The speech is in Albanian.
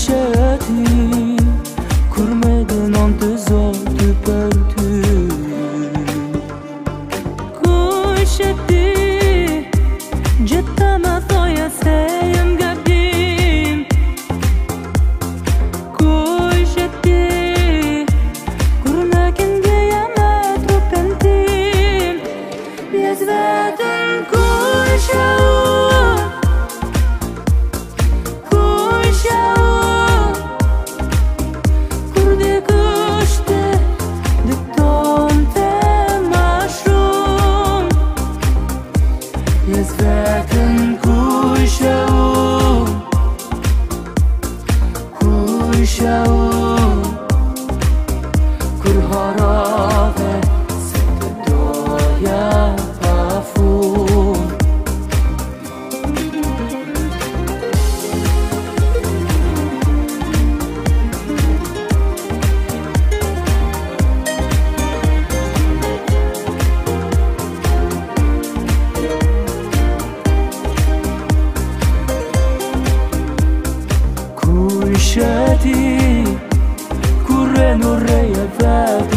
shati kurmeden antızol tüpörtü Kuşeti Cettama thoja se jem gabim Kuşeti Kur në këndjeja me trupin tim Pjes vetën kusha Vetën kusha Kur harave se të doja pa fund Shati, kurre non reja vet